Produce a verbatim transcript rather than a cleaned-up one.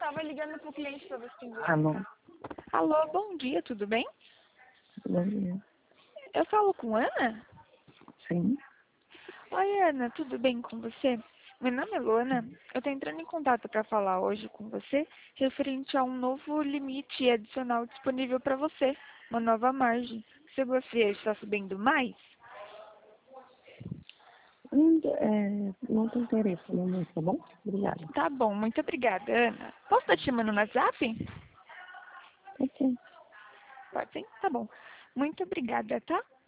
tava ligando pro cliente pra ver se tem. Alô? Alô, bom dia, tudo bem? Bom dia. Eu falo com Ana? Sim. Oi, Ana, tudo bem com você? Meu nome é Luana. Eu tô entrando em contato para falar hoje com você referente a um novo limite adicional disponível para você, uma nova margem. Você gostaria de estar sabendo mais? Não, é, não tem interesse no momento, tá bom? Obrigada. Tá bom, muito obrigada, Ana. Posso estar te chamando no WhatsApp? Ok. Pode sim? Tá bom. Muito obrigada, tá?